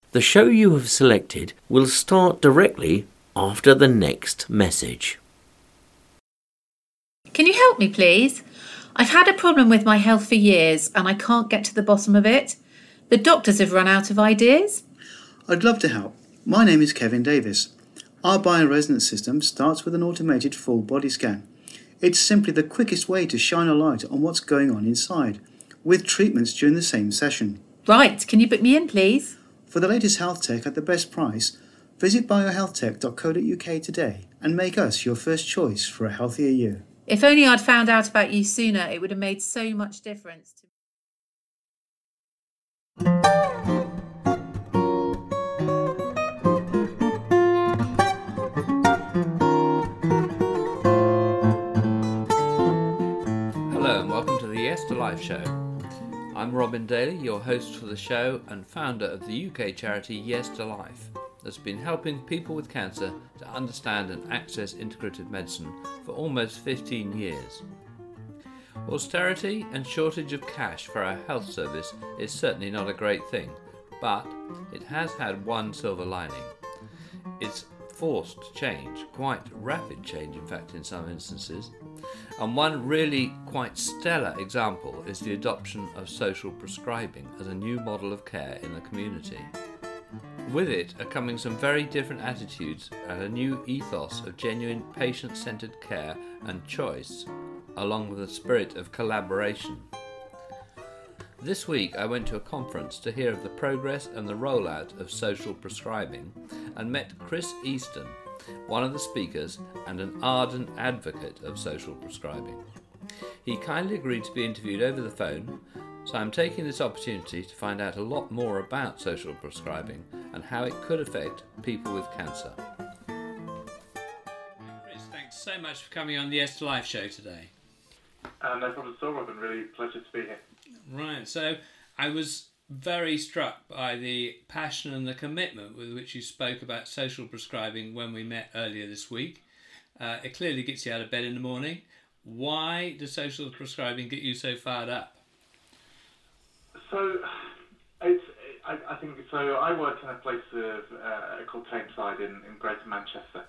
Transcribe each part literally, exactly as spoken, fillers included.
The show you have selected will start directly after the next message. Can you help me, please? I've had a problem with my health for years and I can't get to the bottom of it. The doctors have run out of ideas. I'd love to help. My name is Kevin Davis. Our bioresonance system starts with an automated full body scan. It's simply the quickest way to shine a light on what's going on inside, with treatments during the same session. Right, can you book me in, please? For the latest health tech at the best price, visit biohealthtech dot co dot uk today and make us your first choice for a healthier you. If only I'd found out about you sooner, it would have made so much difference to me. Hello and welcome to the Yes to Life show. I'm Robin Daly, your host for the show and founder of the U K charity Yes to Life, that's been helping people with cancer to understand and access integrative medicine for almost fifteen years. Austerity and shortage of cash for our health service is certainly not a great thing, but it has had one silver lining. It's forced change, quite rapid change in fact in some instances, and one really quite stellar example is the adoption of social prescribing as a new model of care in the community. With it are coming some very different attitudes and a new ethos of genuine patient-centred care and choice, along with a spirit of collaboration. This week I went to a conference to hear of the progress and the rollout of social prescribing and met Chris Easton, one of the speakers and an ardent advocate of social prescribing. He kindly agreed to be interviewed over the phone, so I'm taking this opportunity to find out a lot more about social prescribing and how it could affect people with cancer. Chris, thanks so much for coming on the Yes to Life show today. Uh, no problem at all, Robin. Really pleasure to be here. Right, so I was very struck by the passion and the commitment with which you spoke about social prescribing when we met earlier this week. Uh, it clearly gets you out of bed in the morning. Why does social prescribing get you so fired up? So, it's, I, I think, so I work in a place of, uh, called Tameside in, in Greater Manchester.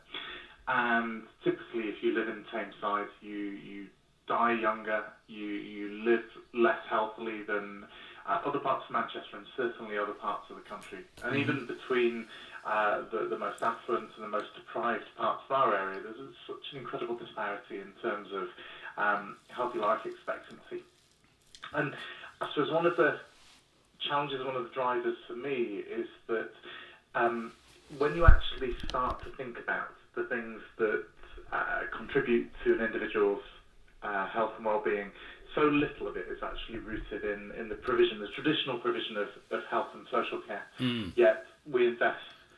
And typically if you live in Tameside, you, you die younger, you, you live less healthily than uh, other parts of Manchester and certainly other parts of the country. And mm-hmm. even between uh, the, the most affluent and the most deprived parts of our area, there's a, such an incredible disparity in terms of um, healthy life expectancy. And I suppose one of the challenges, one of the drivers for me is that um, when you actually start to think about the things that uh, contribute to an individual's uh, health and well-being, so little of it is actually rooted in, in the provision, the traditional provision of, of health and social care. Mm. Yet we invest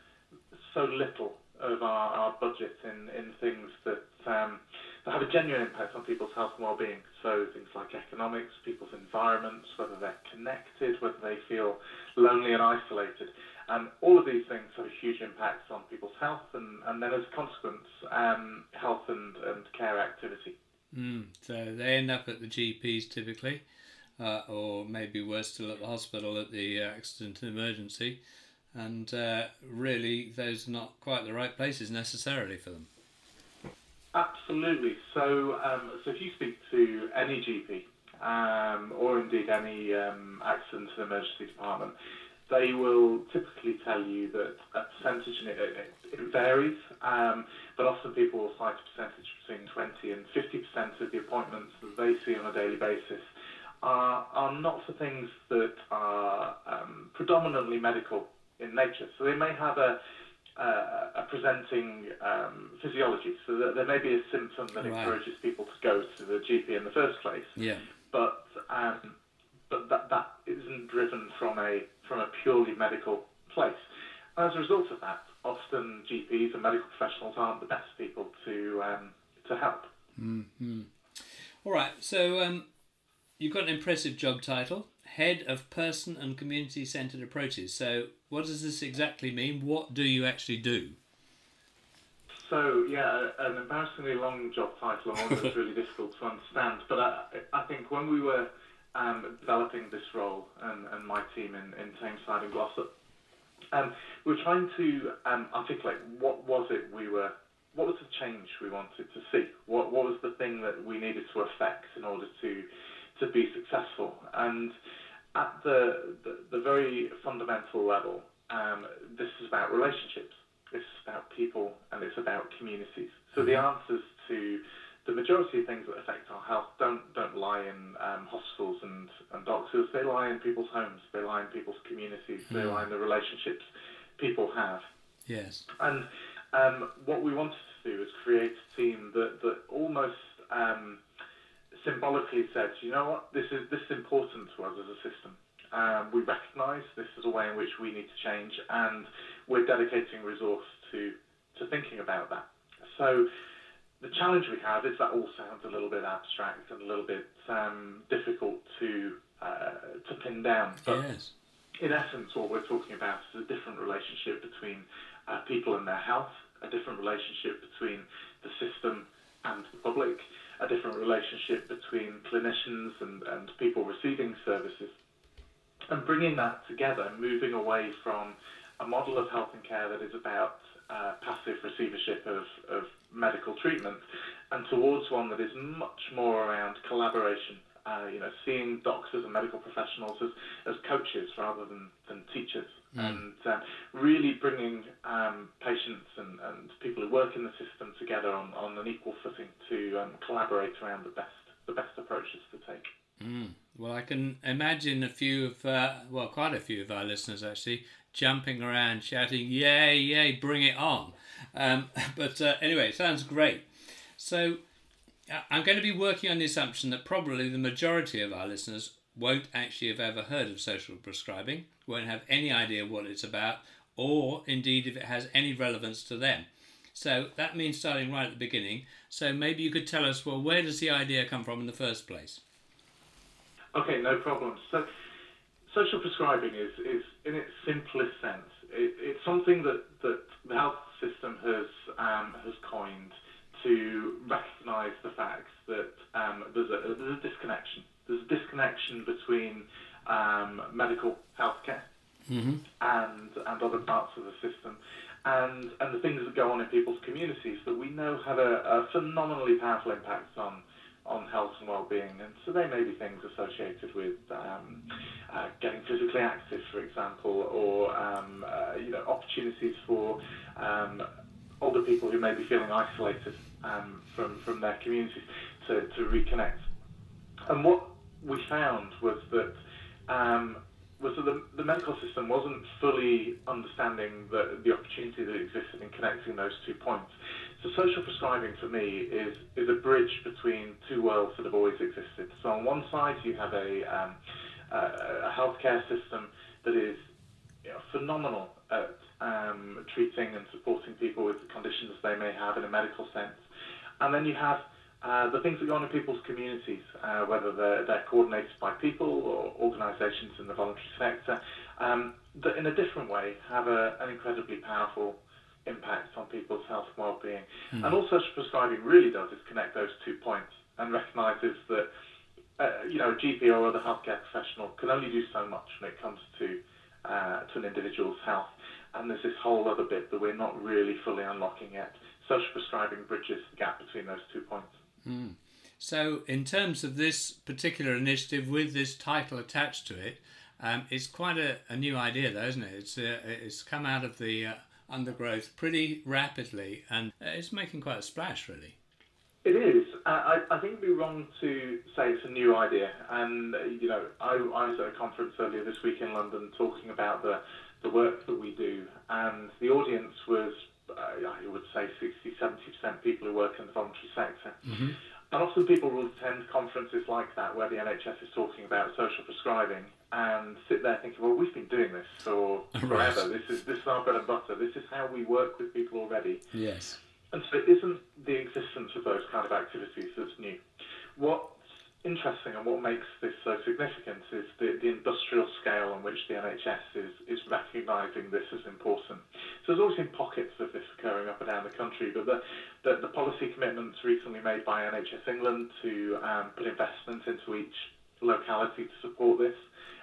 so little of our, our budget in, in things that, um, that have a genuine impact on people's health and well-being. So things like economics, people's environments, whether they're connected, whether they feel lonely and isolated. Um, all of these things have a huge impact on people's health and, and then as a consequence, um, health and, and care activity. Mm, so they end up at the G Ps typically, uh, or maybe worse still at the hospital at the uh, accident and emergency, and uh, really those are not quite the right places necessarily for them. Absolutely. So, um, so if you speak to any G P, um, or indeed any um, accident and emergency department, they will typically tell you that a percentage, and it, it, it varies, um, but often people will cite a percentage between twenty and fifty percent of the appointments that they see on a daily basis are, are not for things that are um, predominantly medical in nature. So they may have a, uh, a presenting um, physiology, so that there may be a symptom that right. encourages people to go to the G P in the first place, yeah. but um, but that, that isn't driven from a from a purely medical place. And as a result of that, often G Ps and medical professionals aren't the best people to um, to help. Mm-hmm. All right, so um, you've got an impressive job title, Head of Person and Community Centred Approaches. So what does this exactly mean? What do you actually do? So, yeah, an embarrassingly long job title and one that was really difficult to understand. But I, I think when we were um, developing this role and, and my team in, in Tameside and Glossop, Um, we were trying to um, articulate what was it we were, what was the change we wanted to see? What what was the thing that we needed to affect in order to to be successful? And at the the, the very fundamental level, um, this is about relationships. This is about people, and it's about communities. So the answers to the majority of things that affect our health don't don't lie in um, hospitals and, and doctors. They lie in people's homes. They lie in people's communities. They lie in the relationships people have. Yes. And um, what we wanted to do is create a team that, that almost um, symbolically said, you know what, this is this is important to us as a system. Um, we recognise this is a way in which we need to change, and we're dedicating resource to to thinking about that. So the challenge we have is that all sounds a little bit abstract and a little bit um, difficult to uh, to pin down. But yes. In essence, what we're talking about is a different relationship between uh, people and their health, a different relationship between the system and the public, a different relationship between clinicians and, and people receiving services, and bringing that together, moving away from a model of health and care that is about uh, passive receivership of, of medical treatment, and towards one that is much more around collaboration. Uh, you know, seeing doctors and medical professionals as, as coaches rather than, than teachers, mm. and uh, really bringing um, patients and, and people who work in the system together on, on an equal footing to um, collaborate around the best the best approaches to take. Mm. Well, I can imagine a few of, uh, well, quite a few of our listeners actually jumping around, shouting, "Yay, yay, bring it on!" Um, but uh, anyway, it sounds great. So I'm going to be working on the assumption that probably the majority of our listeners won't actually have ever heard of social prescribing, won't have any idea what it's about, or indeed if it has any relevance to them. So that means starting right at the beginning. So maybe you could tell us, well, where does the idea come from in the first place? Okay, no problem. So social prescribing is, is in its simplest sense, it, it's something that, that the health system has um, has coined to recognise the fact that um, there's, a, there's a disconnection. There's a disconnection between um, medical healthcare mm-hmm. and and other parts of the system, and and the things that go on in people's communities that we know have a, a phenomenally powerful impact on on health and well-being. And so they may be things associated with um, uh, getting physically active, for example, or um, uh, you know, opportunities for um, older people who may be feeling isolated um, from, from their communities to, to reconnect. And what we found was that um, was that the, the medical system wasn't fully understanding the, the opportunity that existed in connecting those two points. So social prescribing for me is, is a bridge between two worlds that have always existed. So on one side you have a, um, a, a healthcare system that is, you know, phenomenal at um, treating and supporting people with the conditions they may have in a medical sense. And then you have uh, the things that go on in people's communities, uh, whether they're, they're coordinated by people or organisations in the voluntary sector, um, that in a different way have a, an incredibly powerful impact on people's health and well-being. Mm. And all social prescribing really does is connect those two points and recognises that uh, you know, a G P or other healthcare professional can only do so much when it comes to uh, to an individual's health. And there's this whole other bit that we're not really fully unlocking yet. Social prescribing bridges the gap between those two points. Mm. So in terms of this particular initiative with this title attached to it, um, it's quite a, a new idea though, isn't it? It's, uh, it's come out of the uh, undergrowth pretty rapidly, and uh, it's making quite a splash, really. It is. Uh, I, I think it'd be wrong to say it's a new idea. And, uh, you know, I, I was at a conference earlier this week in London talking about the, the work that we do, and the audience was, uh, I would say, sixty, seventy percent people who work in the voluntary sector. Mm-hmm. And often people will attend conferences like that where the N H S is talking about social prescribing and sit there thinking, well, we've been doing this for forever. This is this is our bread and butter. This is how we work with people already. Yes. And so it isn't the existence of those kind of activities that's new. What's interesting and what makes this so significant is the, the industrial scale on which the N H S is, is recognising this as important. So there's always been pockets of this occurring up and down the country, but the, the, the policy commitments recently made by N H S England to um, put investment into each locality to support this,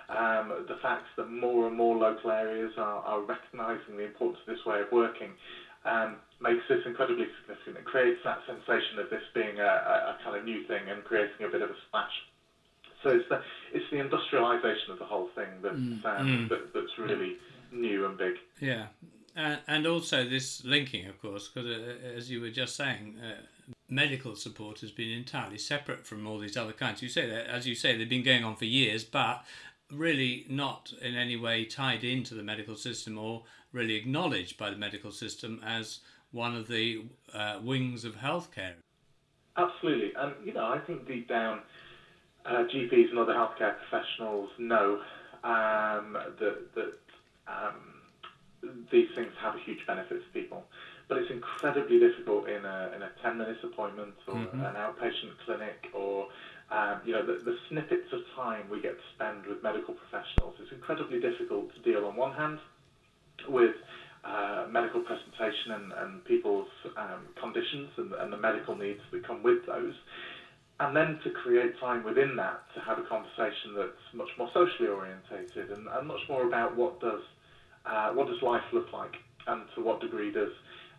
Um, the fact that more and more local areas are, are recognising the importance of this way of working um, makes this incredibly significant. It creates that sensation of this being a, a, a kind of new thing and creating a bit of a splash. So it's the it's the industrialisation of the whole thing that's Mm. um, Mm. that, that's really new and big. Yeah, uh, and also this linking, of course, because uh, as you were just saying, uh, medical support has been entirely separate from all these other kinds. You say that, as you say, they've been going on for years, but really not in any way tied into the medical system or really acknowledged by the medical system as one of the uh, wings of healthcare. Absolutely, and you know, I think deep down, uh, G Ps and other healthcare professionals know um, that that um, these things have a huge benefit to people, but it's incredibly difficult in a in a ten minutes appointment or Mm-hmm. an outpatient clinic or um, you know the, the snippets of time we get to spend with medical professionals. It's incredibly difficult to deal on one hand with uh, medical presentation and, and people's um, conditions and, and the medical needs that come with those, and then to create time within that to have a conversation that's much more socially orientated and, and much more about what does uh, what does life look like, and to what degree does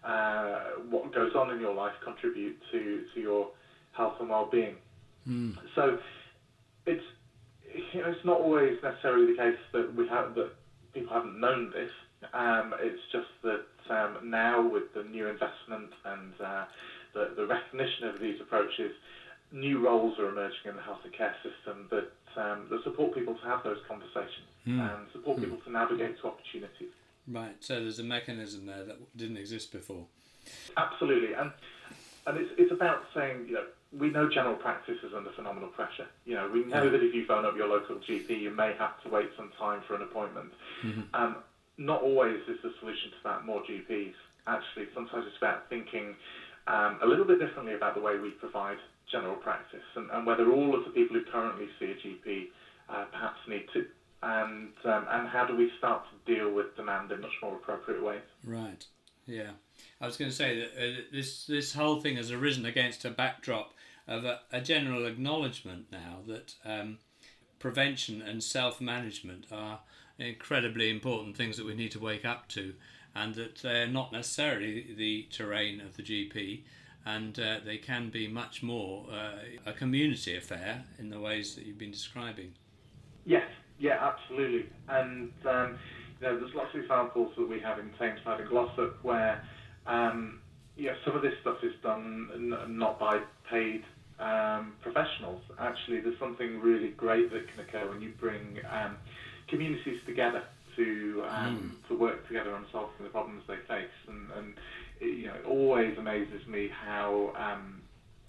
uh, what goes on in your life contribute to, to your health and well-being. Mm. So it's you know it's not always necessarily the case that we have that people haven't known this. Um, it's just that um, now with the new investment and uh, the, the recognition of these approaches, new roles are emerging in the health and care system that, um, that support people to have those conversations Mm. and support Mm. people to navigate to opportunities. Right, so there's a mechanism there that didn't exist before. Absolutely, and and it's it's about saying, you know, we know general practice is under phenomenal pressure. You know, we know Yeah. that if you phone up your local G P, you may have to wait some time for an appointment. Mm-hmm. Um, not always is the solution to that more G Ps. Actually, sometimes it's about thinking um, a little bit differently about the way we provide general practice and, and whether all of the people who currently see a G P uh, perhaps need to. And um, and how do we start to deal with demand in much more appropriate ways? Right. Yeah. I was going to say that uh, this this whole thing has arisen against a backdrop of a, a general acknowledgement now that um, prevention and self-management are incredibly important things that we need to wake up to, and that they're not necessarily the terrain of the G P, and uh, they can be much more uh, a community affair in the ways that you've been describing. Yes, yeah, absolutely. And um, you know, there's lots of examples that we have in Tameside and Glossop where um, yeah, some of this stuff is done n- not by paid um, professionals. Actually, there's something really great that can occur when you bring um, communities together to um, mm. to work together on solving the problems they face. And, and it, you know, it always amazes me how um,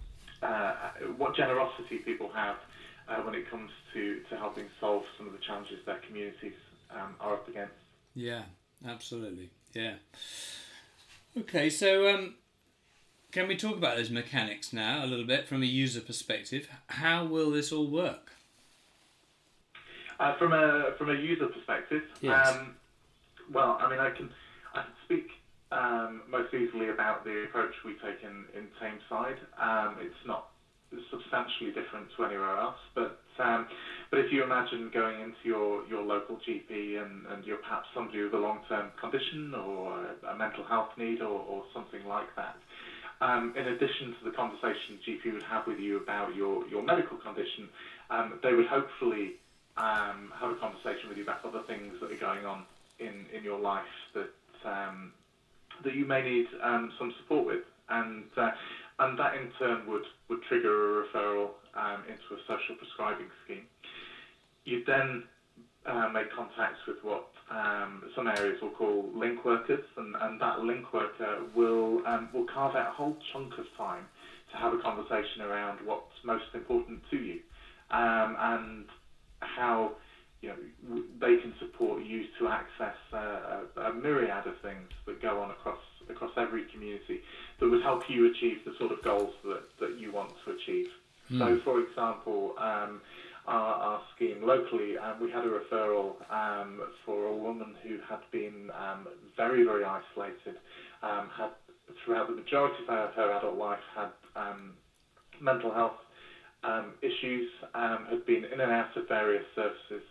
uh, what generosity people have uh, when it comes to, to helping solve some of the challenges their communities um, are up against. Yeah, absolutely. Yeah. Okay, so um, can we talk about those mechanics now a little bit from a user perspective? How will this all work? Uh, from a from a user perspective, yes. um, well, I mean, I can I can speak um, most easily about the approach we take in in Tameside. Um, it's not substantially different to anywhere else, but um, but if you imagine going into your, your local G P and, and you're perhaps somebody with a long-term condition or a mental health need or, or something like that, um, in addition to the conversation the G P would have with you about your, your medical condition, um, they would hopefully um, have a conversation with you about other things that are going on in, in your life that um, that you may need um, some support with, and uh, and that in turn would, would trigger a referral um, into a social prescribing scheme. You'd then uh, make contacts with what um, some areas will call link workers, and, and that link worker will um, will carve out a whole chunk of time to have a conversation around what's most important to you, um, and how you know w- they can support you to access uh, a, a myriad of things that go on across across every community that would help you achieve the sort of goals that, that you want to achieve. Mm. So, for example, um, our, our scheme locally, um, we had a referral um, for a woman who had been um, very, very isolated, um, had throughout the majority of her, her adult life had um, mental health um, issues, um, had been in and out of various services,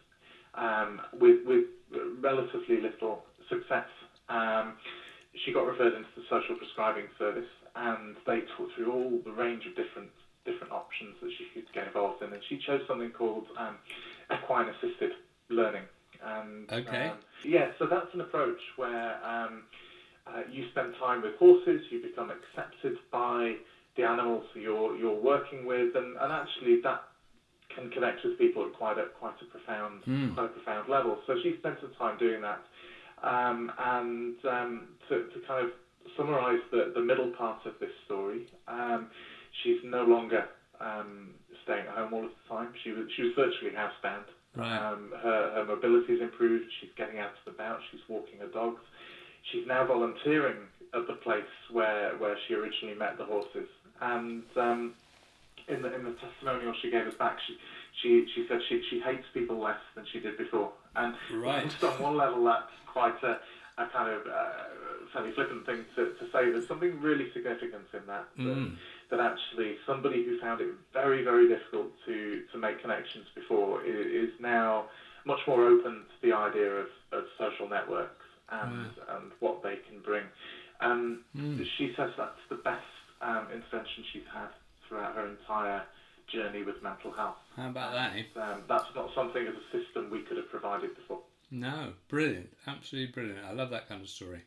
um, with, with relatively little success. Um, she got referred into the social prescribing service, and they talked through all the range of different different options that she could get involved in, and she chose something called um, equine assisted learning. And okay. um, yeah, so that's an approach where um, uh, you spend time with horses, you become accepted by the animals you're you're working with, and, and actually that can connect with people at quite a quite a profound mm. quite a profound level. So she spent some time doing that, um, and um, to, to kind of summarise the, the middle part of this story, um, she's no longer um, staying at home all of the time. She was she was virtually housebound. Right. Um, her her mobility's improved. She's getting out and about. She's walking her dogs. She's now volunteering at the place where where she originally met the horses. And um, in the in the testimonial she gave us back, she she, she said she, she hates people less than she did before. And right. just on one level, that's quite a, a kind of uh, fairly flippant thing to, to say. There's something really significant in that. Mm. That, that actually somebody who found it very, very difficult to, to make connections before is, is now much more open to the idea of, of social networks and, wow. and what they can bring. Um, mm. She says that's the best um, intervention she's had throughout her entire journey with mental health. How about that? Eh? Um, that's not something as a system we could have provided before. No, brilliant, absolutely brilliant. I love that kind of story.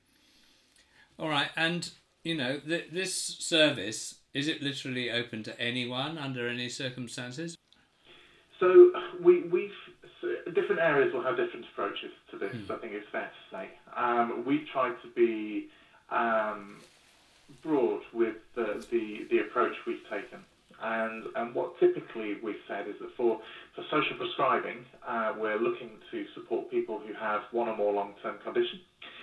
All right, and you know, th- this service, is it literally open to anyone under any circumstances? So we, we've different areas will have different approaches to this. Mm. I think it's fair to say. Um, we've tried to be um, broad with the, the the approach we've taken. And and what typically we've said is that for, for social prescribing, uh, we're looking to support people who have one or more long-term conditions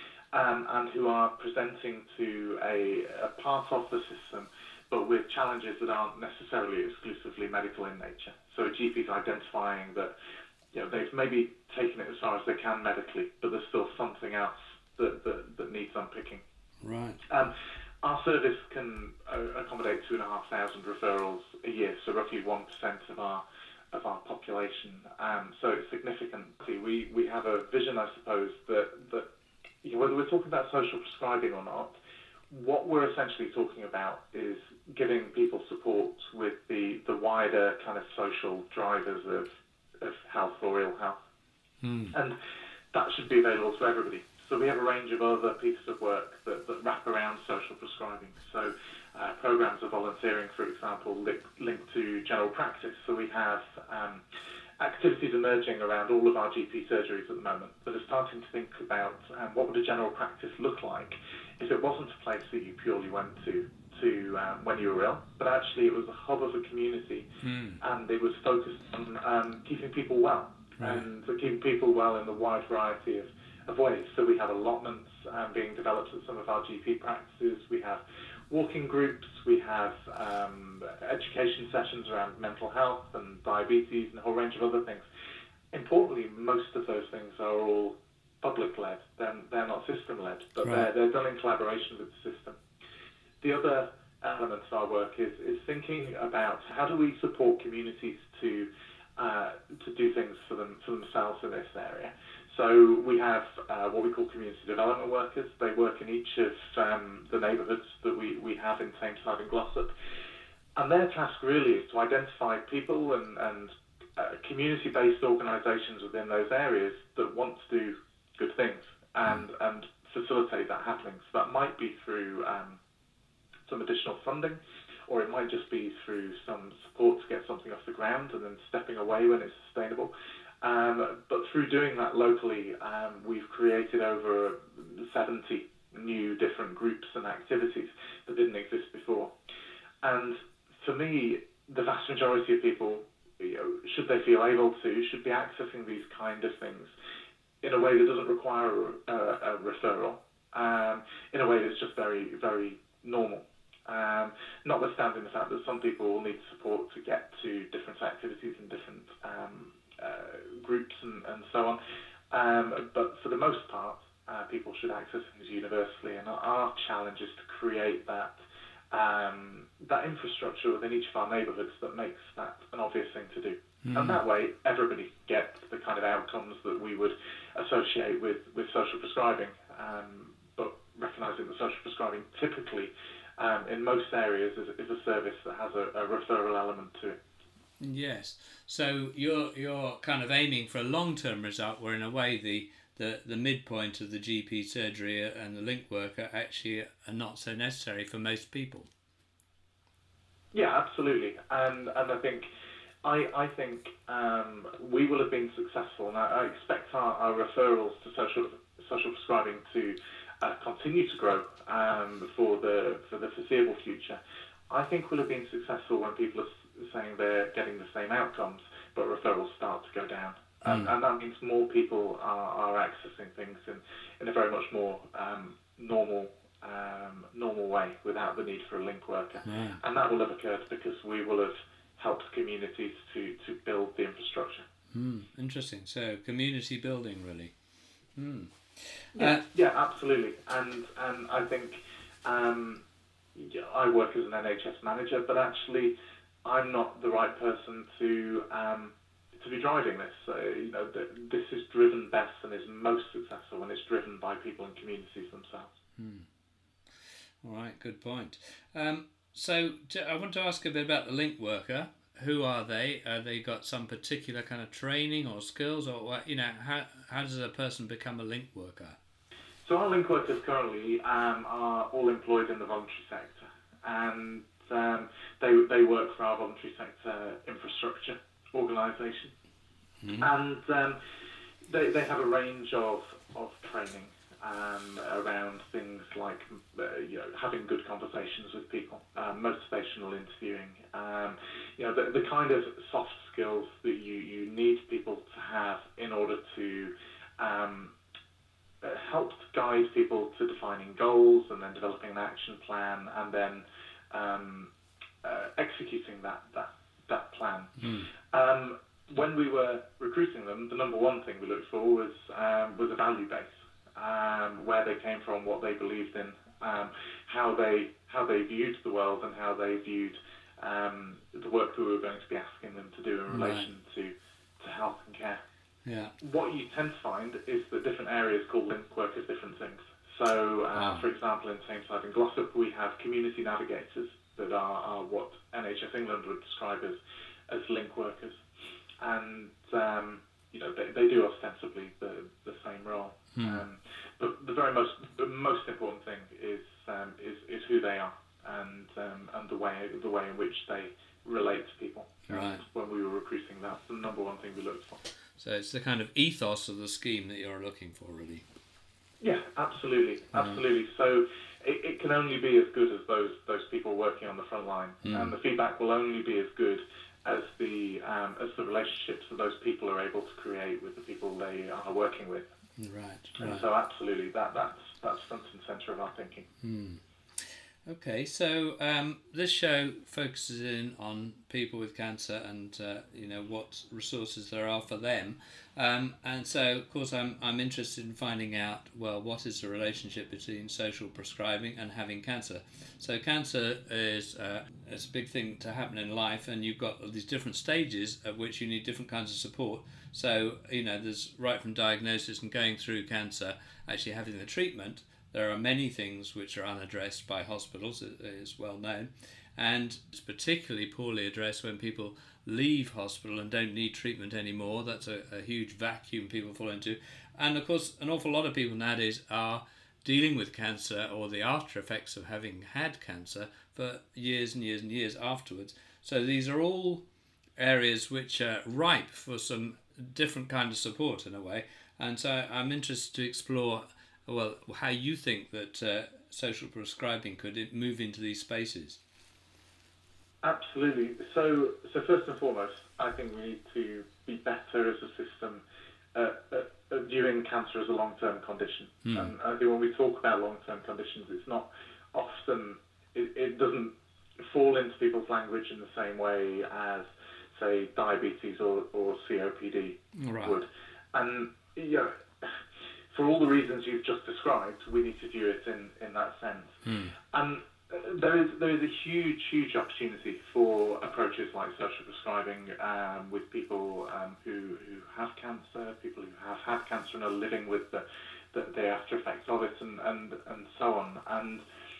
um, and who are presenting to a, a part of the system, but with challenges that aren't necessarily exclusively medical in nature. So a G P is identifying that, you know, they've maybe taken it as far as they can medically, but there's still something else that, that, that needs unpicking. Right. Um, Our service can uh, accommodate two and a half thousand referrals a year, so roughly one percent of our of our population. Um, so it's significant. We we have a vision, I suppose, that that you know, whether we're talking about social prescribing or not, what we're essentially talking about is giving people support with the, the wider kind of social drivers of of health or ill health, hmm. and that should be available to everybody. So we have a range of other pieces of work that, that wrap around social prescribing. So uh, programs of volunteering, for example, li- linked to general practice. So we have um, activities emerging around all of our G P surgeries at the moment that are starting to think about um, what would a general practice look like if it wasn't a place that you purely went to to um, when you were ill, but actually it was a hub of a community mm. and it was focused on um, keeping people well right. and keeping people well in the wide variety of of ways. So we have allotments um, being developed at some of our G P practices. We have walking groups. We have um, education sessions around mental health and diabetes and a whole range of other things. Importantly, most of those things are all public-led. They're, they're not system-led, but right. they're, they're done in collaboration with the system. The other element of our work is, is thinking about how do we support communities to uh, to do things for them for themselves in this area. So we have uh, what we call community development workers. They work in each of um, the neighbourhoods that we, we have in Tameside and Glossop. And their task really is to identify people and, and uh, community-based organisations within those areas that want to do good things and, and facilitate that happening. So that might be through um, some additional funding, or it might just be through some support to get something off the ground and then stepping away when it's sustainable. Um, but through doing that locally, um, we've created over seventy new different groups and activities that didn't exist before. And for me, the vast majority of people, you know, should they feel able to, should be accessing these kind of things in a way that doesn't require a, a referral, um, in a way that's just very, very normal. Um, notwithstanding the fact that some people will need support to get to different activities and different um, uh, groups and, and so on. Um, but for the most part, uh, people should access things universally. And our challenge is to create that um, that infrastructure within each of our neighbourhoods that makes that an obvious thing to do. Mm. And that way, everybody gets the kind of outcomes that we would associate with, with social prescribing, um, but recognising that social prescribing typically, um, in most areas, is, is a service that has a, a referral element to it. Yes. So you're you're kind of aiming for a long-term result, where in a way the, the, the midpoint of the G P surgery and the link worker actually are not so necessary for most people. Yeah, absolutely. And and I think I I think um, we will have been successful, and I, I expect our, our referrals to social social prescribing to uh, continue to grow um, for the for the foreseeable future. I think we'll have been successful when people are saying they're getting the same outcomes, but referrals start to go down. Mm. Um, and that means more people are, are accessing things in, in a very much more um, normal um, normal way without the need for a link worker. Yeah. And that will have occurred because we will have helped communities to, to build the infrastructure. Mm, interesting. So community building, really. Mm. Yeah, uh, yeah, absolutely. And, and I think um, I work as an N H S manager, but actually I'm not the right person to um, to be driving this. So, you know, th- this is driven best and is most successful when it's driven by people and communities themselves. Hmm. All right, good point. Um, so to, I want to ask a bit about the link worker. Who are they? Are they got some particular kind of training or skills, or what? You know, how how does a person become a link worker? So our link workers currently um, are all employed in the voluntary sector, and Um, they they work for our voluntary sector infrastructure organisation, mm-hmm. and um, they they have a range of of training um, around things like uh, you know having good conversations with people, um, motivational interviewing, um, you know the the kind of soft skills that you, you need people to have in order to um, uh, help guide people to defining goals and then developing an action plan and then Um, uh, executing that that that plan. Mm. Um, when we were recruiting them, the number one thing we looked for was um, was a value base, um, where they came from, what they believed in, um, how they how they viewed the world, and how they viewed um, the work that we were going to be asking them to do in relation right. to to health and care. Yeah. What you tend to find is that different areas call link workers different things. So, uh, wow. for example, in Tameside and Glossop, we have community navigators that are, are what N H S England would describe as, as link workers. And, um, you know, they, they do ostensibly the, the same role. Hmm. Um, but the very most the most important thing is um, is, is who they are and um, and the way the way in which they relate to people. Right. And when we were recruiting, that's the number one thing we looked for. So it's the kind of ethos of the scheme that you're looking for, really. Yeah, absolutely, absolutely. Mm. So it, it can only be as good as those those people working on the front line, mm. and the feedback will only be as good as the um, as the relationships that those people are able to create with the people they are working with. Right. And right. so absolutely, that that's that's front and centre of our thinking. Mm. Okay, so um, this show focuses in on people with cancer and uh, you know what resources there are for them, um, and so of course I'm I'm interested in finding out well what is the relationship between social prescribing and having cancer. So cancer is uh, it's a big thing to happen in life, and you've got these different stages at which you need different kinds of support. So you know there's right from diagnosis and going through cancer, actually having the treatment. There are many things which are unaddressed by hospitals, it is well known, and it's particularly poorly addressed when people leave hospital and don't need treatment anymore. That's a, a huge vacuum people fall into. And of course, an awful lot of people nowadays are dealing with cancer or the after effects of having had cancer for years and years and years afterwards. So these are all areas which are ripe for some different kind of support in a way. And so I'm interested to explore well, how you think that uh, social prescribing could move into these spaces? Absolutely. So, so first and foremost, I think we need to be better as a system uh, at, at viewing cancer as a long-term condition. Mm. And I think when we talk about long-term conditions, it's not often, it, it doesn't fall into people's language in the same way as, say, diabetes or, or C O P D right. would. And, you know, for all the reasons you've just described, we need to view it in, in that sense. Mm. And there is there is a huge huge opportunity for approaches like social prescribing um, with people um, who who have cancer, people who have had cancer and are living with the the, the after effects of it, and, and and so on. And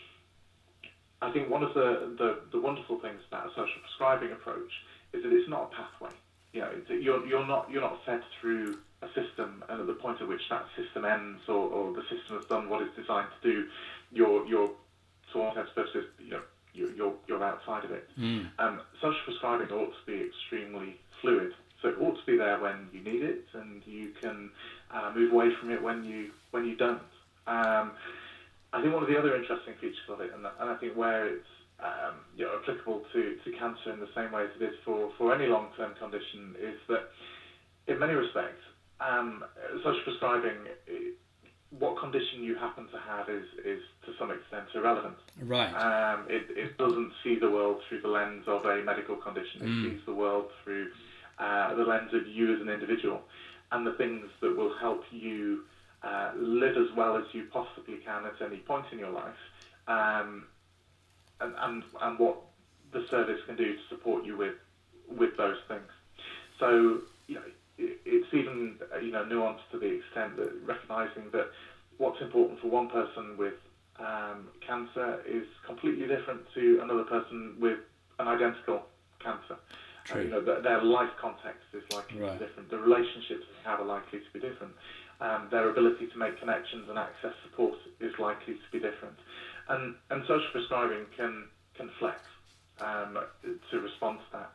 I think one of the, the, the wonderful things about a social prescribing approach is that it's not a pathway. You know, it's, you're you're not you're not fed through a system, and at the point at which that system ends, or, or the system has done what it's designed to do, you're you're to all intents and purposes, you know, you're you're, you're outside of it. Mm. Um, social prescribing ought to be extremely fluid, so it ought to be there when you need it, and you can uh, move away from it when you when you don't. Um, I think one of the other interesting features of it, and, and I think where it's um, you know, applicable to, to cancer in the same way as it is for, for any long-term condition, is that in many respects, um, social prescribing, it, what condition you happen to have is, is to some extent irrelevant. Right. Um, it, it doesn't see the world through the lens of a medical condition. It mm. sees the world through uh, the lens of you as an individual, and the things that will help you Uh, live as well as you possibly can at any point in your life, um, and, and and what the service can do to support you with with those things. So you know, it, it's even you know nuanced to the extent that recognising that what's important for one person with um, cancer is completely different to another person with an identical cancer. Uh, you know, th- their life context is likely right. to be different. The relationships they have are likely to be different. Um, their ability to make connections and access support is likely to be different. And, and social prescribing can, can flex um, to respond to that.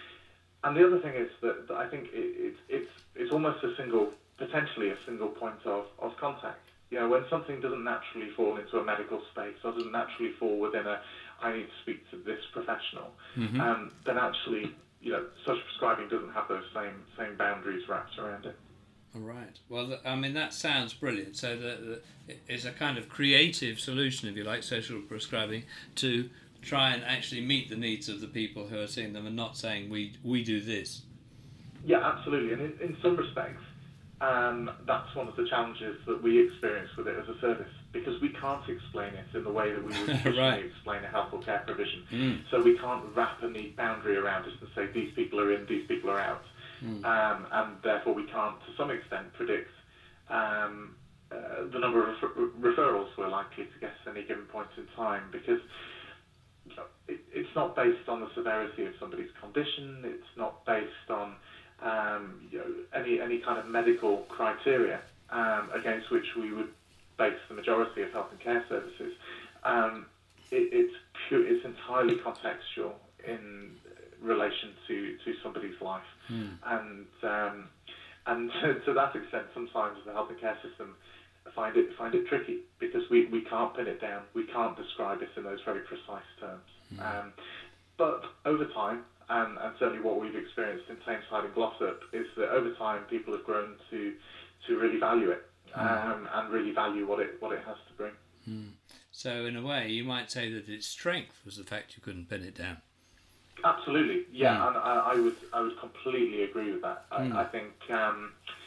And the other thing is that, that I think it, it, it's, it's almost a single, potentially a single point of, of contact. You know, when something doesn't naturally fall into a medical space, or doesn't naturally fall within a, I need to speak to this professional, mm-hmm. um, then actually, you know, social prescribing doesn't have those same same boundaries wrapped around it. Right. Well, I mean, that sounds brilliant. So the, the, it's a kind of creative solution, if you like, social prescribing, to try and actually meet the needs of the people who are seeing them, and not saying we we do this. Yeah, absolutely. And in, in some respects, um, that's one of the challenges that we experience with it as a service, because we can't explain it in the way that we would traditionally right. explain a health or care provision. Mm. So we can't wrap a neat boundary around it and say these people are in, these people are out. Mm. Um, and therefore we can't, to some extent, predict um, uh, the number of refer- referrals we're likely to get at any given point in time, because you know, it, it's not based on the severity of somebody's condition. It's not based on um, you know, any any kind of medical criteria um, against which we would base the majority of health and care services. Um, it, it's pure, it's entirely contextual in relation to, to somebody's life. Mm. And um, and to, to that extent, sometimes the health and care system find it find it tricky, because we, we can't pin it down. We can't describe it in those very precise terms. Mm. Um, but over time, and, and certainly what we've experienced in Tameside and Glossop, is that over time people have grown to to really value it, mm. um, and really value what it what it has to bring. Mm. So in a way, you might say that its strength was the fact you couldn't pin it down. Absolutely, yeah, mm. and I, I would I would completely agree with that. I, mm. I think um,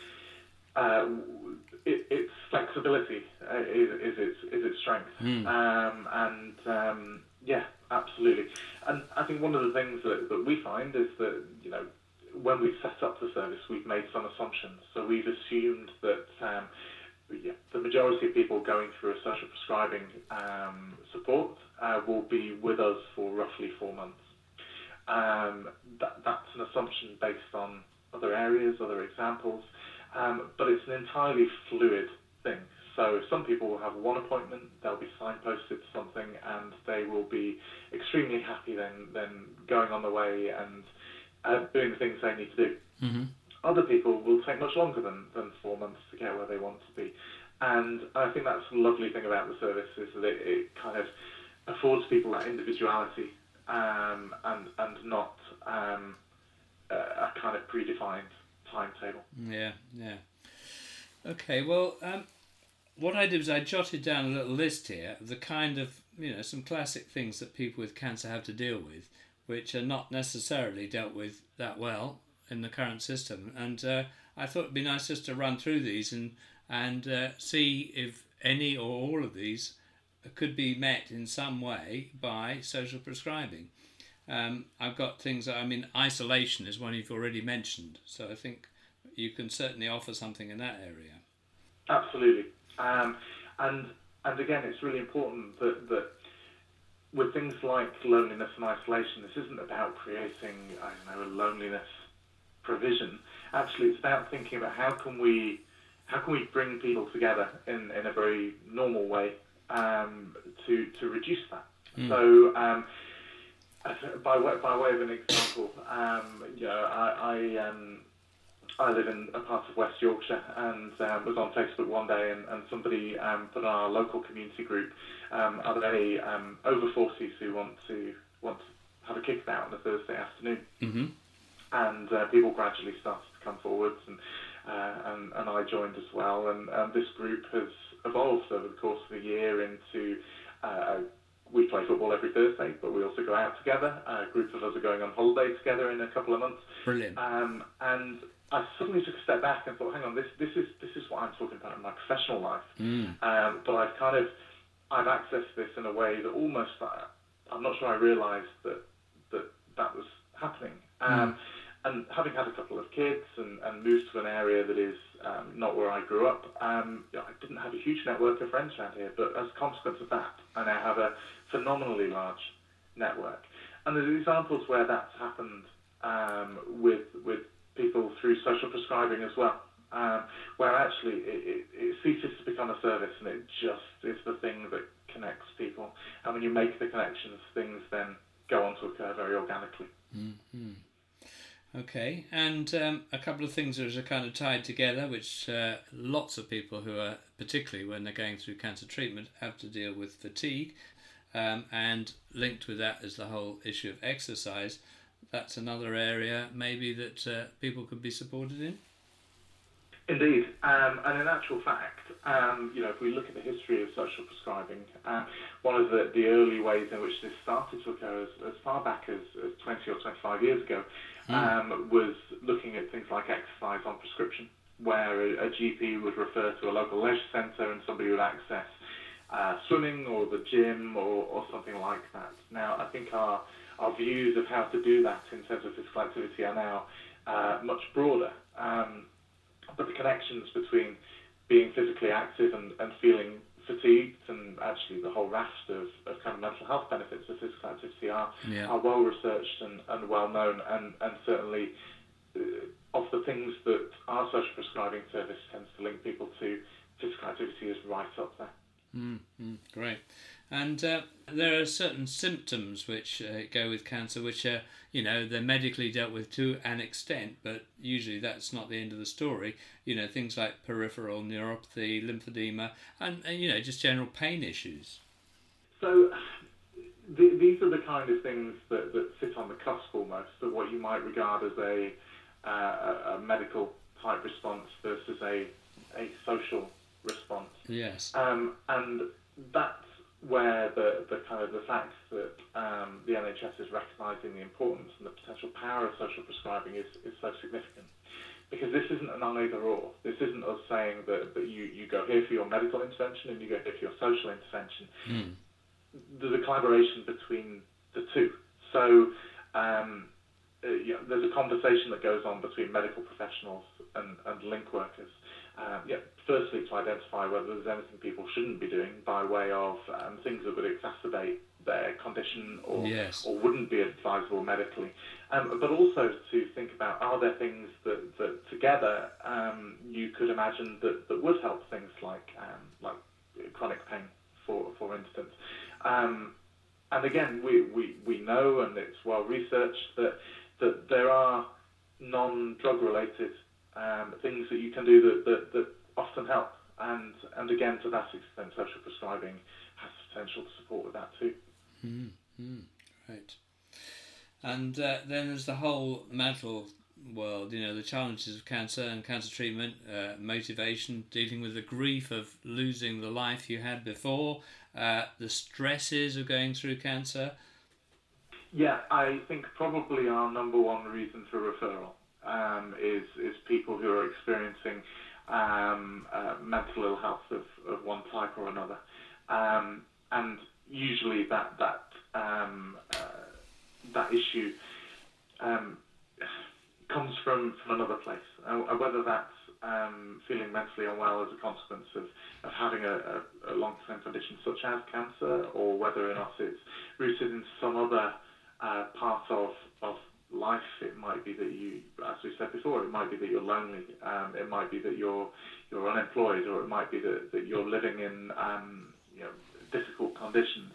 uh, it, its flexibility uh, is, is its is its strength, mm. um, and um, yeah, absolutely. And I think one of the things that, that we find is that you know when we've set up the service, we've made some assumptions. So we've assumed that um, yeah, the majority of people going through a social prescribing um, support uh, will be with us for roughly four months. Um, that, that's an assumption based on other areas, other examples, um, but it's an entirely fluid thing. So some people will have one appointment, they'll be signposted to something, and they will be extremely happy then, then going on the way and uh, doing the things they need to do. Mm-hmm. Other people will take much longer than, than four months to get where they want to be. And I think that's the lovely thing about the service, is that it, it kind of affords people that individuality, Um, and and not um, a, a kind of predefined timetable. Yeah, yeah. Okay, well, um, what I did was I jotted down a little list here of the kind of, you know, some classic things that people with cancer have to deal with, which are not necessarily dealt with that well in the current system. And uh, I thought it'd be nice just to run through these and, and uh, see if any or all of these could be met in some way by social prescribing. Um, I've got things that, I mean, isolation is one you've already mentioned, so I think you can certainly offer something in that area. Absolutely. Um, and and again, it's really important that, that with things like loneliness and isolation, this isn't about creating, I don't know, a loneliness provision. Actually, it's about thinking about how can we how can we bring people together in, in a very normal way um, to to reduce that. Mm. So, um, by way by way of an example, um, you know, I I, um, I live in a part of West Yorkshire, and um, was on Facebook one day, and, and somebody um, put on our local community group, um, are there any um, over forties who want to want to have a kickabout on a Thursday afternoon? Mm-hmm. And uh, people gradually started to come forwards, and, uh, and and I joined as well. And, and this group has evolved over the course of a year into, uh, we play football every Thursday, but we also go out together. A group of us are going on holiday together in a couple of months. Brilliant. Um, and I suddenly took a step back and thought, hang on, this this is this is what I'm talking about in my professional life. Mm. Um, but I've kind of I've accessed this in a way that almost uh, I'm not sure I realised that that that was happening. Um, mm. And having had a couple of kids and, and moved to an area that is um, not where I grew up, um, you know, I didn't have a huge network of friends around here. But as a consequence of that, I now have a phenomenally large network. And there's examples where that's happened um, with with people through social prescribing as well, um, where actually it, it, it ceases to become a service and it just is the thing that connects people. And when you make the connections, things then go on to occur very organically. Mm-hmm. Okay, and um, a couple of things that are kind of tied together, which uh, lots of people who are, particularly when they're going through cancer treatment, have to deal with fatigue, um, and linked with that is the whole issue of exercise. That's another area maybe that uh, people could be supported in? Indeed, um, and in actual fact, um, you know, if we look at the history of social prescribing, uh, one of the, the early ways in which this started to occur as, as far back as, as twenty or twenty-five years ago mm. um, was looking at things like exercise on prescription, where a, a G P would refer to a local leisure centre and somebody would access uh, swimming or the gym or, or something like that. Now, I think our, our views of how to do that in terms of physical activity are now uh, much broader. Um, But the connections between being physically active and, and feeling fatigued, and actually the whole raft of, of kind of mental health benefits of physical activity are yeah. are well researched and, and well known, and, and certainly uh, of the things that our social prescribing service tends to link people to, physical activity is right up there. Mm, mm, great. And uh, there are certain symptoms which uh, go with cancer, which are, you know, they're medically dealt with to an extent, but usually that's not the end of the story. You know, things like peripheral neuropathy, lymphedema, and, and you know, just general pain issues. So th- these are the kind of things that, that sit on the cusp almost of what you might regard as a, uh, a medical type response versus a, a social response. Yes. Um, and that's where the, the kind of the fact that um, the N H S is recognising the importance and the potential power of social prescribing is, is so significant. Because this isn't an either or. This isn't us saying that, that you, you go here for your medical intervention and you go here for your social intervention. Mm. There's a collaboration between the two. So um, uh, you know, there's a conversation that goes on between medical professionals and, and link workers. Um, yeah, firstly, to identify whether there's anything people shouldn't be doing by way of um, things that would exacerbate their condition or yes. or wouldn't be advisable medically. Um, but also to think about, are there things that, that together um, you could imagine that, that would help things like um, like chronic pain, for for instance. Um, and again, we, we, we know, and it's well researched, that that there are non-drug related Um, things that you can do that, that, that often help, and and again, to that extent, social prescribing has potential to support with that too. Mm-hmm. Right. And uh, then there's the whole mental world, you know, the challenges of cancer and cancer treatment, uh, motivation, dealing with the grief of losing the life you had before, uh, the stresses of going through cancer. Yeah, I think probably our number one reason for referral Um, is is people who are experiencing um, uh, mental ill health of, of one type or another. Um, and usually that that um, uh, that issue um, comes from, from another place, uh, whether that's um, feeling mentally unwell as a consequence of, of having a, a, a long-term condition such as cancer, or whether or not it's rooted in some other uh, part of, of life. It might be that you, as we said before, it might be that you're lonely, um, it might be that you're you're unemployed, or it might be that, that you're living in um, you know, difficult conditions.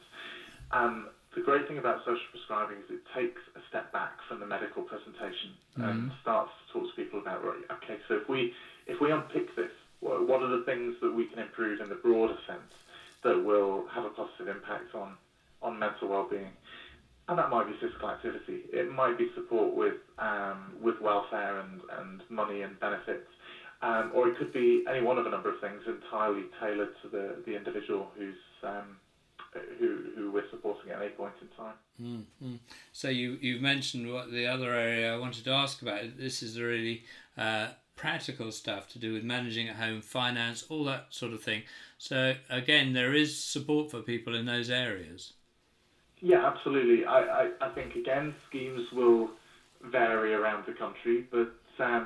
Um, the great thing about social prescribing is it takes a step back from the medical presentation mm-hmm. and starts to talk to people about, right, okay, so if we if we unpick this, what, what are the things that we can improve in the broader sense that will have a positive impact on, on mental well-being? And that might be physical activity. It might be support with um, with welfare and, and money and benefits. Um, or it could be any one of a number of things entirely tailored to the, the individual who's um, who who we're supporting at any point in time. Mm-hmm. So you, you've mentioned what the other area I wanted to ask about. This is the really uh, practical stuff to do with managing at home, finance, all that sort of thing. So again, there is support for people in those areas. Yeah, absolutely. I, I, I think, again, schemes will vary around the country, but um,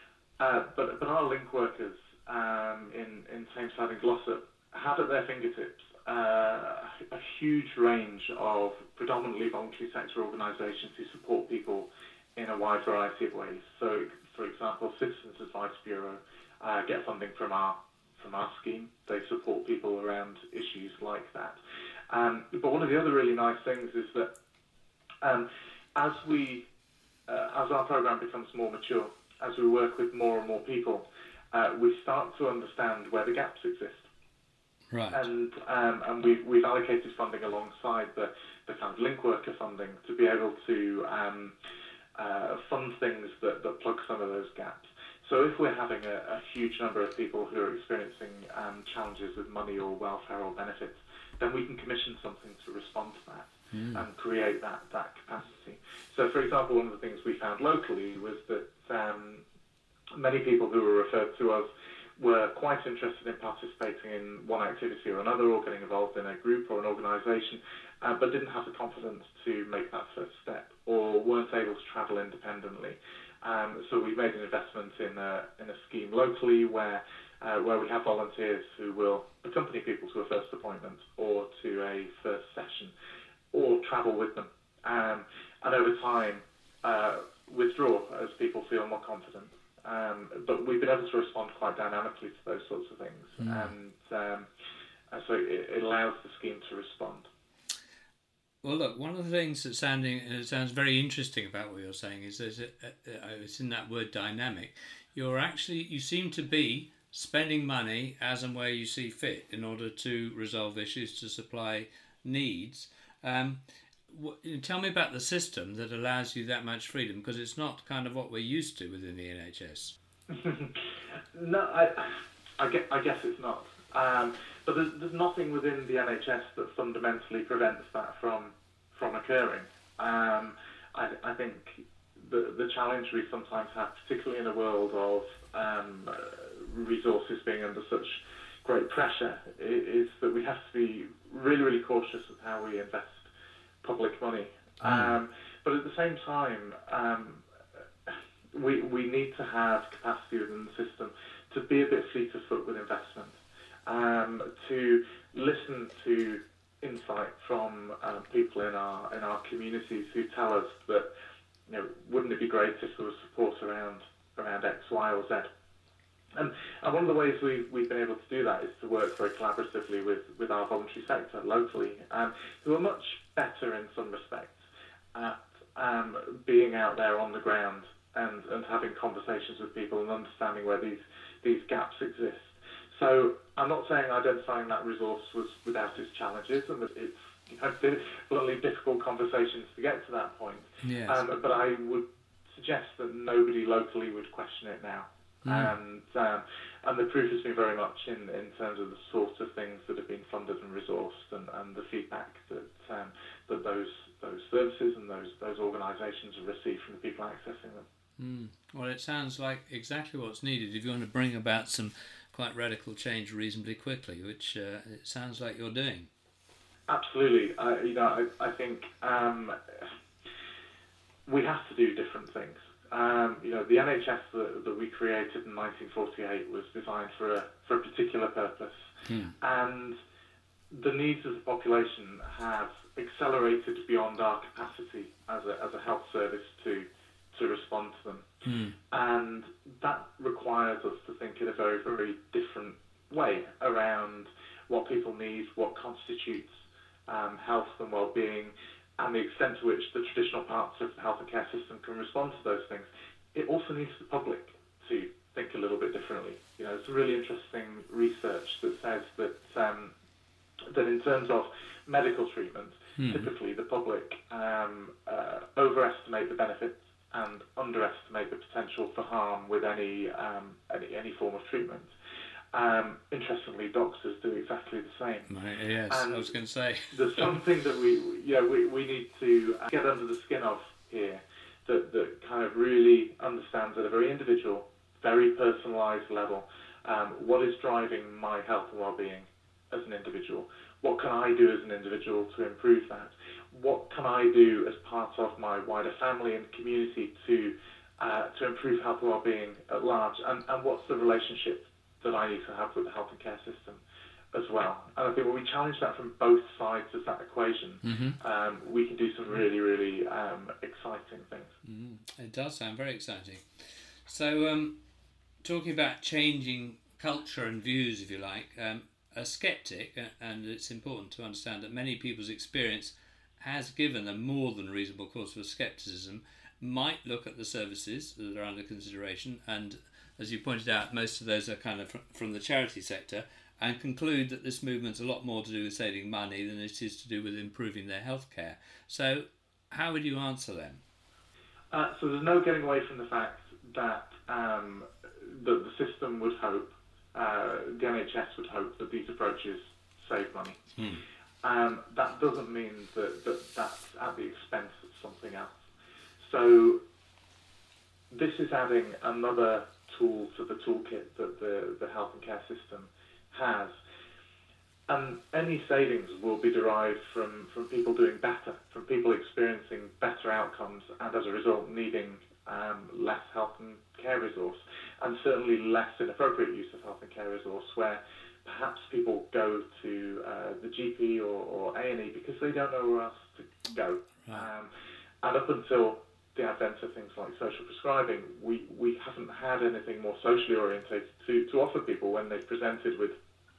uh, but, but our link workers um, in, in Tameside and Glossop have at their fingertips uh, a huge range of predominantly voluntary sector organisations who support people in a wide variety of ways. So, for example, Citizens Advice Bureau uh, get funding from our from our scheme. They support people around issues like that. Um, but one of the other really nice things is that um, as we, uh, as our program becomes more mature, as we work with more and more people, uh, we start to understand where the gaps exist. Right. And um, and we've we've allocated funding alongside the, the kind of link worker funding to be able to um, uh, fund things that, that plug some of those gaps. So if we're having a, a huge number of people who are experiencing um, challenges with money or welfare or benefits, then we can commission something to respond to that mm. and create that, that capacity. So, for example, one of the things we found locally was that um, many people who were referred to us were quite interested in participating in one activity or another, or getting involved in a group or an organisation, uh, but didn't have the confidence to make that first step, or weren't able to travel independently. Um, so we've made an investment in a, in a scheme locally where uh, where we have volunteers who will accompany people to a first appointment or to a first session, or travel with them, um, and over time uh, withdraw as people feel more confident. Um, but we've been able to respond quite dynamically to those sorts of things, mm. and, um, and so it, it allows the scheme to respond. Well, look, one of the things that sounding it sounds very interesting about what you're saying is that it, uh, it's in that word dynamic. You're actually you seem to be spending money as and where you see fit in order to resolve issues, to supply needs. Um, what, tell me about the system that allows you that much freedom, because it's not kind of what we're used to within the N H S. no, I, I, guess, I guess it's not. Um, but there's, there's nothing within the N H S that fundamentally prevents that from from occurring. Um, I, I think the the challenge we sometimes have, particularly in a world of um, resources being under such great pressure, is that we have to be really, really cautious of how we invest public money. Mm. Um, but at the same time, um, we we need to have capacity within the system to be a bit fleet of foot with investment. Um, to listen to insight from um, people in our in our communities who tell us that, you know, wouldn't it be great if there was support around around X, Y, or Z? And, and one of the ways we've, we've been able to do that is to work very collaboratively with, with our voluntary sector locally, um, who are much better in some respects at um, being out there on the ground and, and having conversations with people and understanding where these these gaps exist. So I'm not saying identifying that resource was without its challenges, and that it's, you know, bluntly difficult conversations to get to that point. Yes. Um, but I would suggest that nobody locally would question it now. Mm. And um, and the proof has been very much in, in terms of the sorts of things that have been funded and resourced, and, and the feedback that um, that those those services and those those organisations have received from the people accessing them. Mm. Well, it sounds like exactly what's needed if you want to bring about some quite radical change reasonably quickly, which uh, it sounds like you're doing. absolutely. I, you know, I, I think um, we have to do different things. Um, you know, the N H S that, that we created in nineteen forty-eight was designed for a for a particular purpose, hmm. and the needs of the population have accelerated beyond our capacity as a as a health service to to respond to them, hmm. and that requires us to think in a very very different way around what people need, what constitutes um, health and well-being, and the extent to which the traditional parts of the health and care system can respond to those things. It also needs the public to think a little bit differently. You know, it's really interesting research that says that um, that in terms of medical treatment, mm. typically the public um, uh, overestimate the benefits and underestimate the potential for harm with any um, any, any form of treatment. Um, interestingly, doctors do exactly the same. Right, yes, and I was going to say. There's something that we, you know, we, we need to get under the skin of here that, that kind of really understands at a very individual, very personalised level um, what is driving my health and well-being as an individual. What can I do as an individual to improve that? What can I do as part of my wider family and community to uh, to improve health and well-being at large? And, and what's the relationship that I need to have with the health and care system as well? And I think when we challenge that from both sides of that equation, mm-hmm. um, we can do some really, really um, exciting things. Mm, it does sound very exciting. So, um, talking about changing culture and views, if you like, um, a skeptic, and it's important to understand that many people's experience has given them more than reasonable cause for scepticism, might look at the services that are under consideration, and as you pointed out, most of those are kind of from the charity sector, and conclude that this movement's a lot more to do with saving money than it is to do with improving their healthcare. So how would you answer them? Uh, so there's no getting away from the fact that um, the, the system would hope, uh, the N H S would hope that these approaches save money. Hmm. Um, that doesn't mean that, that that's at the expense of something else. So this is adding another tool to the toolkit that the, the health and care system has. And any savings will be derived from, from people doing better, from people experiencing better outcomes, and as a result needing um, less health and care resource, and certainly less inappropriate use of health and care resource, where perhaps people go to uh, the G P or, or A and E because they don't know where else to go. Right. Um, and up until the advent of things like social prescribing, we, we haven't had anything more socially orientated to, to offer people when they've presented with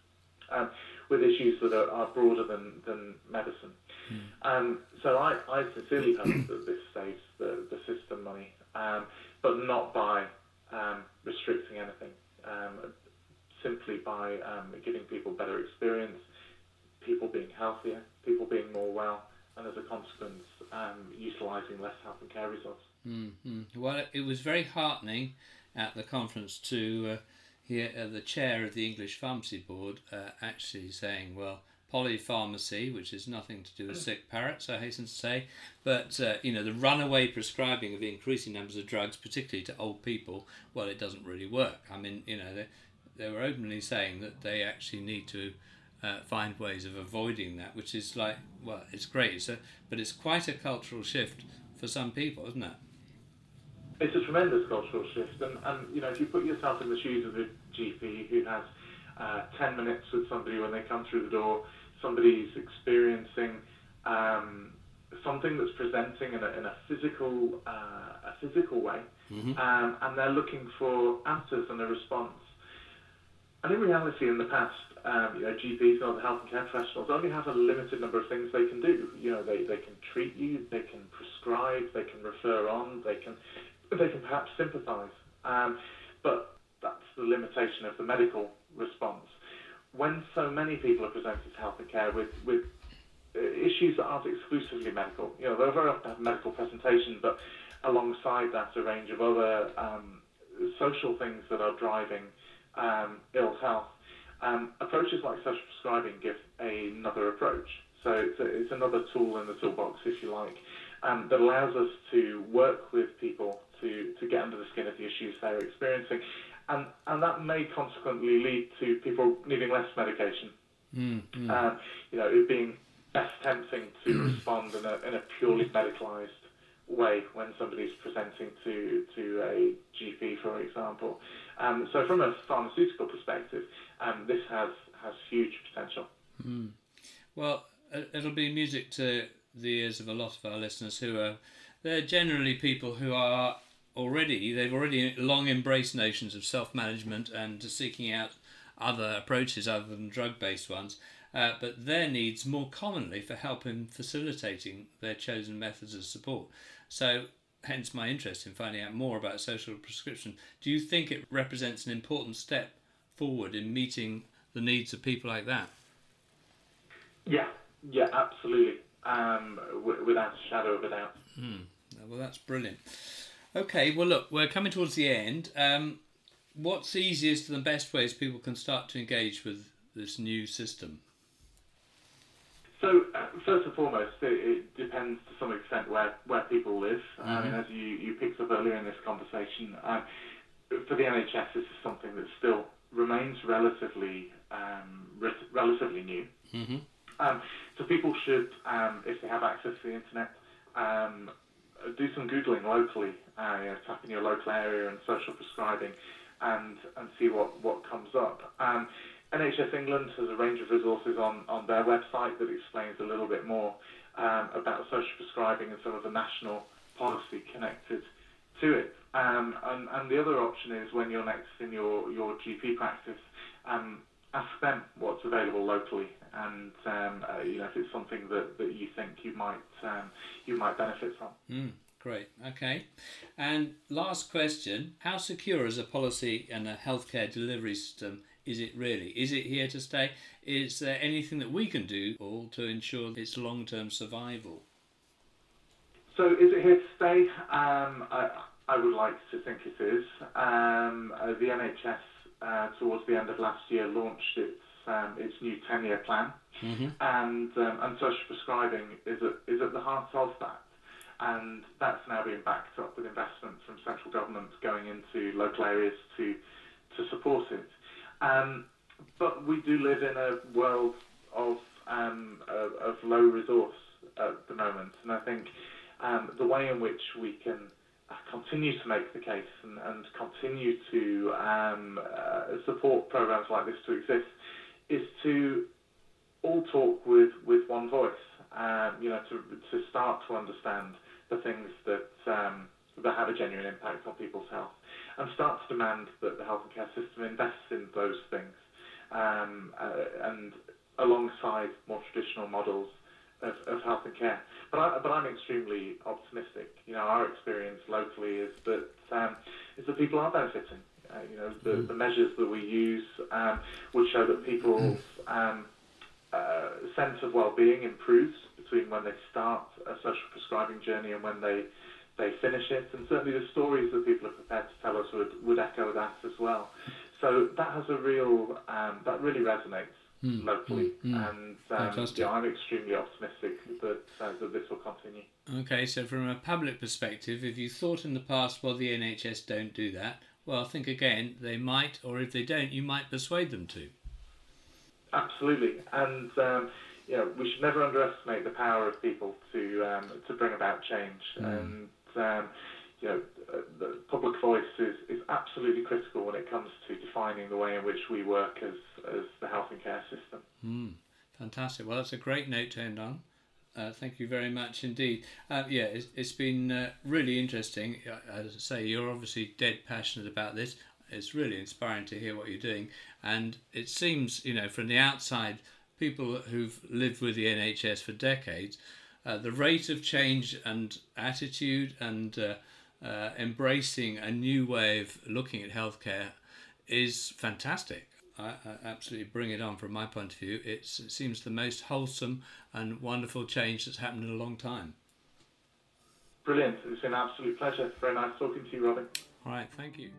um, with issues that are, are broader than, than medicine. Mm. Um, so I, I sincerely hope that this saves the, the system money, um, but not by um, restricting anything, um, simply by um, giving people better experience, people being healthier, people being more well, and as a consequence, um, utilising less health and care resources. Mm-hmm. Well, it was very heartening at the conference to uh, hear uh, the chair of the English Pharmacy Board uh, actually saying, well, polypharmacy, which is nothing to do with sick parrots, I hasten to say, but uh, you know, the runaway prescribing of increasing numbers of drugs, particularly to old people, well, it doesn't really work. I mean, you know, they, they were openly saying that they actually need to Uh, find ways of avoiding that, which is like, well, it's great, so, but it's quite a cultural shift for some people, isn't it? It's a tremendous cultural shift, and, and you know, if you put yourself in the shoes of a G P who has uh, ten minutes with somebody when they come through the door, somebody's experiencing um, something that's presenting in a, in a physical uh, a physical way, mm-hmm. um, and they're looking for answers and a response. And in reality, in the past, um, you know, G Ps and other health and care professionals only have a limited number of things they can do. You know, they, they can treat you, they can prescribe, they can refer on, they can they can perhaps sympathise. Um, but that's the limitation of the medical response. When so many people are presented to health and care with, with issues that aren't exclusively medical, you know, they'll very often have medical presentation, but alongside that, a range of other um, social things that are driving um, ill health. Um, approaches like social prescribing give another approach. So it's, a, it's another tool in the toolbox, if you like, um, that allows us to work with people to, to get under the skin of the issues they're experiencing. And, and that may consequently lead to people needing less medication. Mm, mm. Um, you know, it being better attempting to respond in a, in a purely medicalised way when somebody's presenting to, to a G P, for example. Um, so from a pharmaceutical perspective, um, this has, has huge potential. Mm. Well, it'll be music to the ears of a lot of our listeners who are, they're generally people who are already, they've already long embraced notions of self-management and seeking out other approaches other than drug-based ones, uh, but their needs more commonly for help in facilitating their chosen methods of support. So, hence my interest in finding out more about social prescription. Do you think it represents an important step forward in meeting the needs of people like that? Yeah, yeah, absolutely, um, w- without a shadow of a doubt. Hmm. Well, that's brilliant. Okay, well, look, we're coming towards the end. Um, what's the easiest and the best ways people can start to engage with this new system? So, uh, first and foremost, it, it depends to some extent where, where people live. Mm-hmm. I mean, as you, you picked up earlier in this conversation, uh, for the N H S, this is something that still remains relatively um, re- relatively new. Mm-hmm. Um, so people should, um, if they have access to the internet, um, do some Googling locally, uh, you know, tap in your local area and social prescribing and, and see what, what comes up. Um, N H S England has a range of resources on, on their website that explains a little bit more um, about social prescribing and some of the national policy connected to it. Um, and, and the other option is when you're next in your, your G P practice, um, ask them what's available locally, and um, uh, you know, if it's something that, that you think you might um, you might benefit from. Mm, great. Okay. And last question: how secure is a policy and a healthcare delivery system? Is it really? Is it here to stay? Is there anything that we can do all to ensure its long-term survival? So, is it here to stay? Um, I, I would like to think it is. Um, uh, the N H S, uh, towards the end of last year, launched its um, its new ten-year plan, mm-hmm. and um, and social prescribing is at, is at the heart of that. And that's now being backed up with investment from central government going into local areas to to support it. Um, but we do live in a world of um, of, of low resource at the moment, and I think um, the way in which we can continue to make the case and, and continue to um, uh, support programs like this to exist is to all talk with, with one voice. Um, you know, to to start to understand the things that um, that have a genuine impact on people's health, and start to demand that the health and care system invests in those things, um, uh, and alongside more traditional models of, of health and care. But I, but I'm extremely optimistic. You know, our experience locally is that um, is that people are benefiting. Uh, you know, the, the measures that we use um, would show that people's um, uh, sense of well-being improves between when they start a social prescribing journey and when they they finish it, and certainly the stories that people are prepared to tell us would, would echo that as well. So that has a real, um, that really resonates mm, locally, mm, mm. and um, yeah, I'm extremely optimistic that uh, that this will continue. Okay, so from a public perspective, if you thought in the past, well, the N H S don't do that, well, think again, they might, or if they don't, you might persuade them to. Absolutely, and um, you know, we should never underestimate the power of people to um, to bring about change. Mm. And um, you know, the public voice is, is absolutely critical when it comes to defining the way in which we work as as the health and care system. Mm. Fantastic. Well, that's a great note to end on. Uh, thank you very much indeed. Uh, yeah, it's, it's been uh, really interesting. As I say, you're obviously dead passionate about this. It's really inspiring to hear what you're doing. And it seems, you know, from the outside, people who've lived with the N H S for decades, uh, the rate of change and attitude and uh, uh, embracing a new way of looking at healthcare is fantastic. I, I absolutely bring it on from my point of view. It's, it seems the most wholesome and wonderful change that's happened in a long time. Brilliant. It's been an absolute pleasure. Very nice talking to you, Robin. All right, thank you.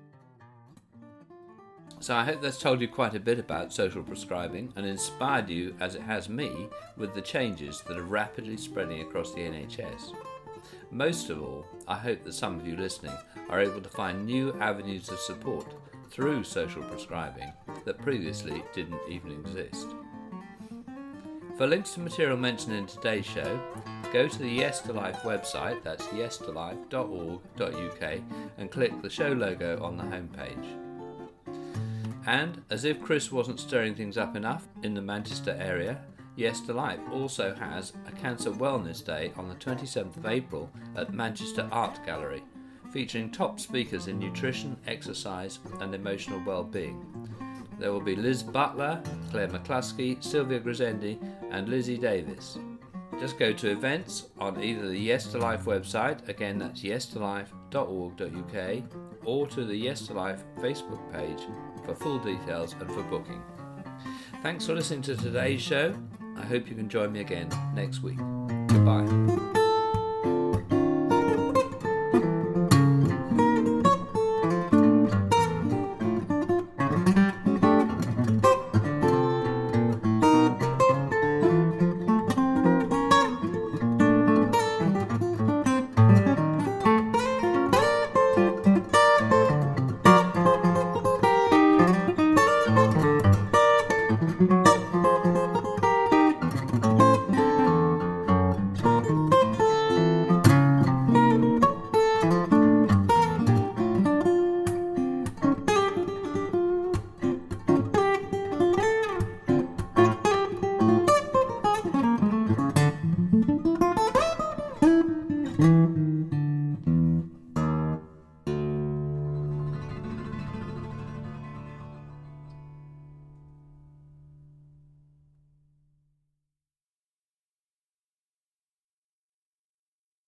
So I hope that's told you quite a bit about social prescribing and inspired you, as it has me, with the changes that are rapidly spreading across the N H S. Most of all, I hope that some of you listening are able to find new avenues of support through social prescribing that previously didn't even exist. For links to material mentioned in today's show, go to the Yes to Life website, that's yes to life dot org dot U K, and click the show logo on the homepage. And, as if Chris wasn't stirring things up enough in the Manchester area, Yes to Life also has a Cancer Wellness Day on the twenty-seventh of April at Manchester Art Gallery, featuring top speakers in nutrition, exercise and emotional well-being. There will be Liz Butler, Claire McCluskey, Sylvia Grisendi and Lizzie Davis. Just go to events on either the Yes to Life website, again that's yes to life dot org dot U K, or to the Yes to Life Facebook page for full details and for booking. Thanks for listening to today's show. I hope you can join me again next week. Goodbye. Mm-hmm.